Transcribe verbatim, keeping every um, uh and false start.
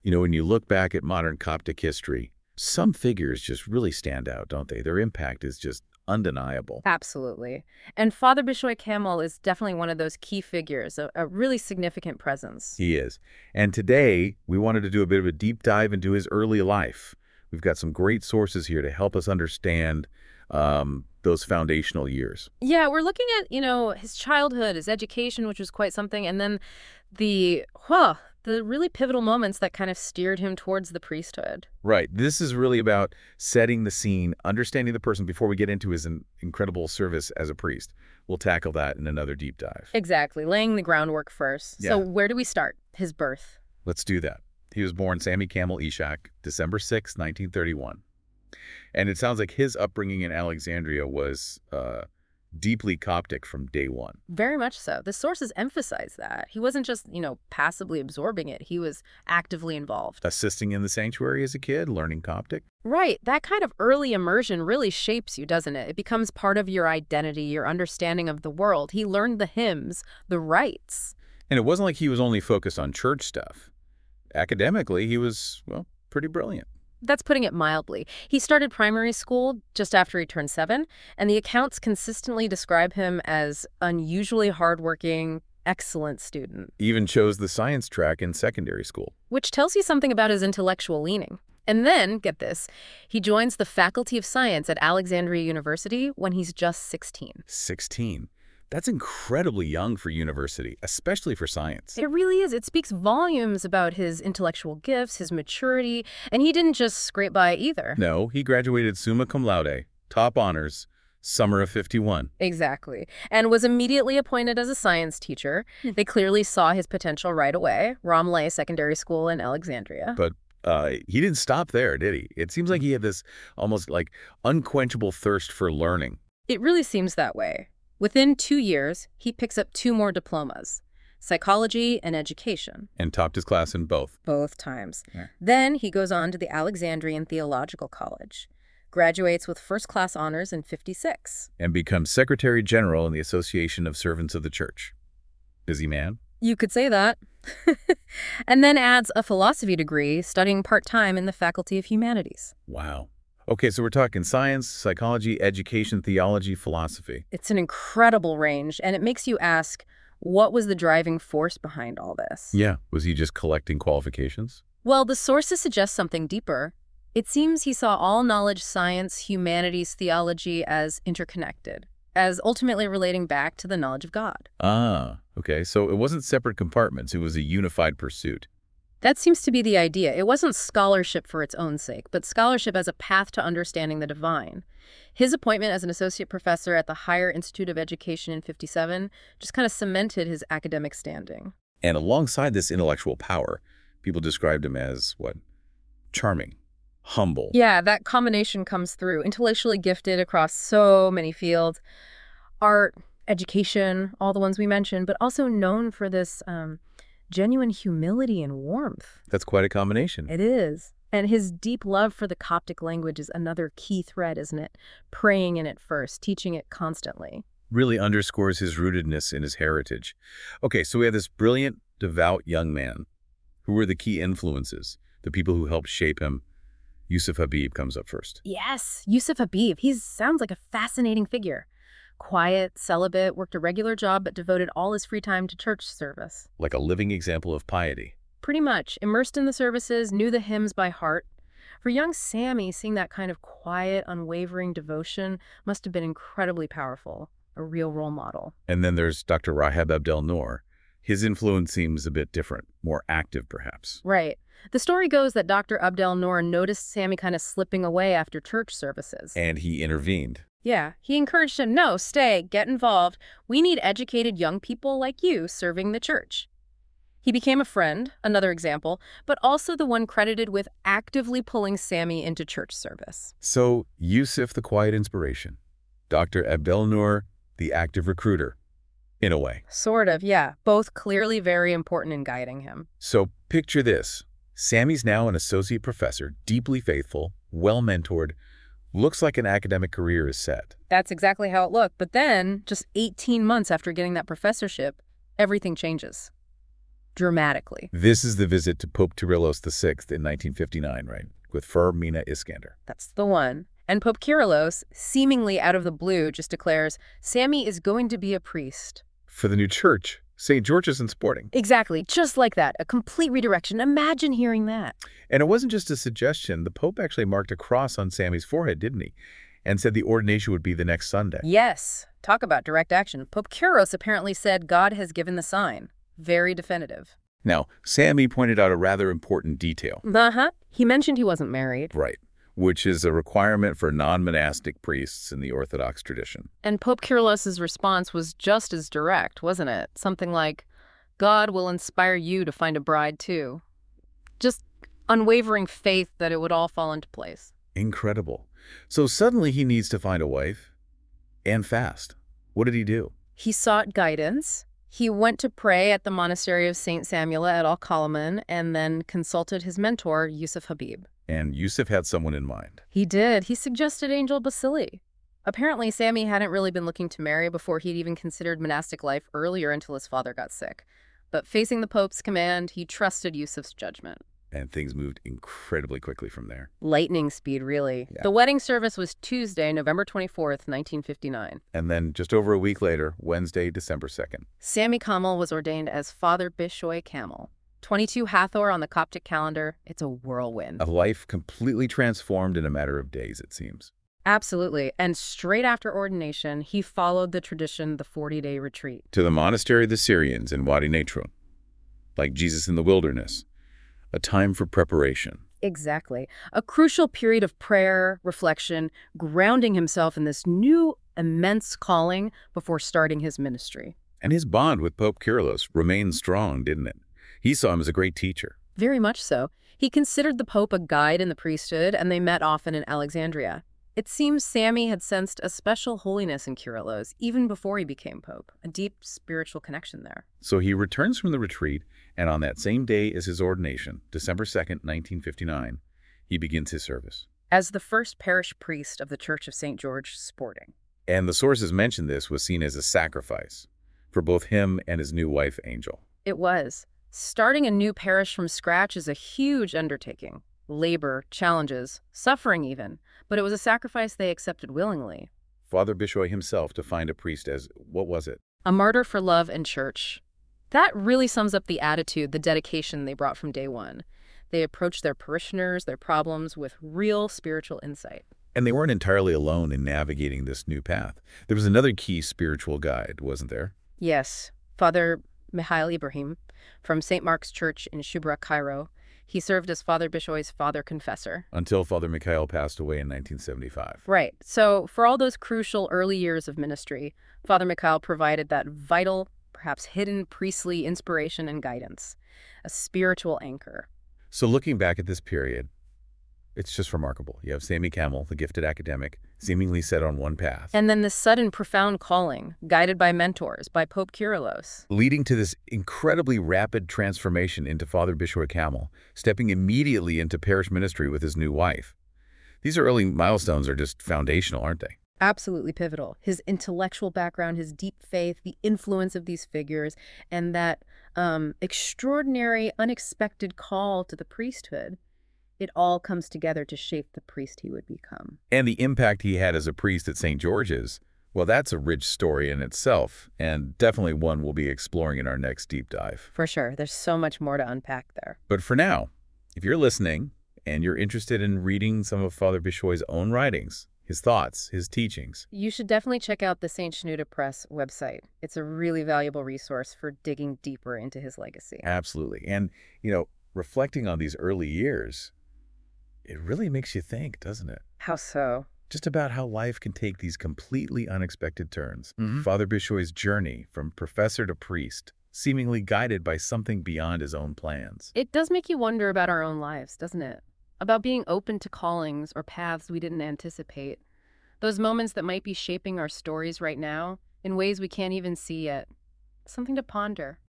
You know, when you look back at modern Coptic history, some figures just really stand out, don't they? Their impact is just undeniable. Absolutely. And Father Bishoy Kamel is definitely one of those key figures, a, a really significant presence. He is. And today, we wanted to do a bit of a deep dive into his early life. We've got some great sources here to help us understand um, those foundational years. Yeah, we're looking at, you know, his childhood, his education, which was quite something, and then the, well, the really pivotal moments that kind of steered him towards the priesthood. Right. This is really about setting the scene, understanding the person before we get into his in incredible service as a priest. We'll tackle that in another deep dive. Exactly, laying the groundwork first. So Yeah. where do we start? His birth. Let's do that. He was born Sammy Kamel Ishak, December sixth, nineteen thirty-one. And it sounds like his upbringing in Alexandria was uh, deeply Coptic from day one. Very much so. The sources emphasize that. He wasn't just, you know, passively absorbing it. He was actively involved. Assisting in the sanctuary as a kid, learning Coptic. Right. That kind of early immersion really shapes you, doesn't it? It becomes part of your identity, your understanding of the world. He learned the hymns, the rites. And it wasn't like he was only focused on church stuff. Academically, he was, well, pretty brilliant. That's putting it mildly. He started primary school just after he turned seven, and the accounts consistently describe him as unusually hardworking, excellent student, Even chose the science track in secondary school. which tells you something about his intellectual leaning. And then, get this, he joins the Faculty of Science at Alexandria University when he's just sixteen. sixteen. That's incredibly young for university, especially for science. It really is. It speaks volumes about his intellectual gifts, his maturity, and he didn't just scrape by either. No, he graduated summa cum laude, top honors, summer of fifty-one. Exactly. And was immediately appointed as a science teacher. They clearly saw his potential right away. Ramleh Secondary School in Alexandria. But uh, he didn't stop there, did he? It seems like he had this almost like unquenchable thirst for learning. It really seems that way. Within two years, he picks up two more diplomas, psychology and education, And topped his class in both. both times. Yeah. Then he goes on to the Alexandrian Theological College, graduates with first-class honors in fifty-six. And becomes Secretary General in the Association of Servants of the Church. Busy man. You could say that. And then adds a philosophy degree, studying part-time in the Faculty of Humanities. Wow. Okay, so we're talking science, psychology, education, theology, philosophy. It's an incredible range, and it makes you ask, what was the driving force behind all this? Yeah. Was he just collecting qualifications? Well, the sources suggest something deeper. It seems he saw all knowledge, science, humanities, theology as interconnected, as ultimately relating back to the knowledge of God. Ah, okay. So it wasn't separate compartments. It was a unified pursuit. That seems to be the idea. It wasn't scholarship for its own sake, but scholarship as a path to understanding the divine. His appointment as an associate professor at the Higher Institute of Education in fifty-seven just kind of cemented his academic standing. And alongside this intellectual power, people described him as, what? Charming, humble. Yeah, that combination comes through. Intellectually gifted across so many fields. Art, education, all the ones we mentioned, but also known for this um, genuine humility and warmth. That's quite a combination. It is. And his deep love for the Coptic language is another key thread, isn't it? Praying in it first, teaching it constantly. Really underscores his rootedness in his heritage. Okay, so we have this brilliant, devout young man. Who were the key influences? The people who helped shape him? Yusuf Habib comes up first. Yes, Yusuf Habib. He sounds like a fascinating figure. Quiet, celibate, worked a regular job, but devoted all his free time to church service. Like a living example of piety. Pretty much. Immersed in the services, knew the hymns by heart. For young Sammy, seeing that kind of quiet, unwavering devotion must have been incredibly powerful. A real role model. And then there's Doctor Rahab Abdel Noor. His influence seems a bit different, more active perhaps. Right. The story goes that Doctor Abdel Noor noticed Sammy kind of slipping away after church services. And he intervened. Yeah, he encouraged him, no, stay, get involved. We need educated young people like you serving the church. He became a friend, another example, but also the one credited with actively pulling Sammy into church service. So, Yusuf, the quiet inspiration. Doctor Abdel Noor, the active recruiter. In a way. Sort of, yeah. Both clearly very important in guiding him. So, picture this. Sammy's now an associate professor, deeply faithful, well-mentored, looks like an academic career is set. That's exactly how it looked. But then, just eighteen months after getting that professorship, everything changes. dramatically. This is the visit to Pope Kyrillos the sixth in nineteen fifty-nine, right? With Fur Mina Iskander. That's the one. And Pope Kyrillos, seemingly out of the blue, just declares, Sammy is going to be a priest. For the new church, Saint George's in Sporting. Exactly, just like that. A complete redirection. Imagine hearing that. And it wasn't just a suggestion. The Pope actually marked a cross on Sammy's forehead, didn't he? And said the ordination would be the next Sunday. Yes. Talk about direct action. Pope Kyrillos apparently said God has given the sign. Very definitive. Now, Sammy pointed out a rather important detail. Uh-huh. He mentioned he wasn't married. Right. Which is a requirement for non-monastic priests in the Orthodox tradition. And Pope Kyrillos' response was just as direct, wasn't it? Something like, God will inspire you to find a bride too. Just unwavering faith that it would all fall into place. Incredible. So suddenly he needs to find a wife and fast. What did he do? He sought guidance. He went to pray at the monastery of Saint Samula at Al-Kalaman and then consulted his mentor, Yusuf Habib. And Yusuf had someone in mind. He did. He suggested Angel Basili. Apparently, Sammy hadn't really been looking to marry before he'd even considered monastic life earlier until his father got sick. But facing the Pope's command, he trusted Yusuf's judgment. And things moved incredibly quickly from there. Lightning speed, really. Yeah. The wedding service was Tuesday, November twenty-fourth, nineteen fifty-nine. And then just over a week later, Wednesday, December second. Sammy Kamel was ordained as Father Bishoy Kamel. twenty-two Hathor on the Coptic calendar. It's a whirlwind. A life completely transformed in a matter of days, it seems. Absolutely. And straight after ordination, he followed the tradition, the forty-day retreat. To the monastery of the Syrians in Wadi Natrun. Like Jesus in the wilderness. A time for preparation. Exactly. A crucial period of prayer, reflection, grounding himself in this new, immense calling before starting his ministry. And his bond with Pope Kyrillos remained strong, didn't it? He saw him as a great teacher. Very much so. He considered the Pope a guide in the priesthood, and they met often in Alexandria. It seems Sammy had sensed a special holiness in Kyrillos, even before he became Pope, a deep spiritual connection there. So he returns from the retreat, and on that same day as his ordination, December second, nineteen fifty-nine, he begins his service. As the first parish priest of the Church of Saint George, Sporting. And the sources mention this was seen as a sacrifice for both him and his new wife, Angel. It was. Starting a new parish from scratch is a huge undertaking. Labor, challenges, suffering even. But it was a sacrifice they accepted willingly. Father Bishoy himself defined a priest as, what was it? A martyr for love and church. That really sums up the attitude, the dedication they brought from day one. They approached their parishioners, their problems, with real spiritual insight. And they weren't entirely alone in navigating this new path. There was another key spiritual guide, wasn't there? Yes. Father Mikhail Ibrahim from Saint Mark's Church in Shubra, Cairo. He served as Father Bishoy's father confessor. Until Father Mikhail passed away in nineteen seventy-five. Right. So for all those crucial early years of ministry, Father Mikhail provided that vital, perhaps hidden priestly inspiration and guidance, a spiritual anchor. So looking back at this period, it's just remarkable. You have Sammy Kamel, the gifted academic, seemingly set on one path. And then this sudden profound calling, guided by mentors, by Pope Kyrillos. Leading to this incredibly rapid transformation into Father Bishoy Kamel, stepping immediately into parish ministry with his new wife. These early milestones are just foundational, aren't they? Absolutely pivotal. His intellectual background, his deep faith, the influence of these figures, and that um, extraordinary, unexpected call to the priesthood. It all comes together to shape the priest he would become. And the impact he had as a priest at Saint George's, well, that's a rich story in itself, and definitely one we'll be exploring in our next deep dive. For sure. There's so much more to unpack there. But for now, if you're listening and you're interested in reading some of Father Bishoy's own writings, his thoughts, his teachings, you should definitely check out the Saint Shenouda Press website. It's a really valuable resource for digging deeper into his legacy. Absolutely. And, you know, reflecting on these early years, it really makes you think, doesn't it? How so? Just about how life can take these completely unexpected turns. Mm-hmm. Father Bishoy's journey from professor to priest, seemingly guided by something beyond his own plans. It does make you wonder about our own lives, doesn't it? About being open to callings or paths we didn't anticipate. Those moments that might be shaping our stories right now in ways we can't even see yet. Something to ponder.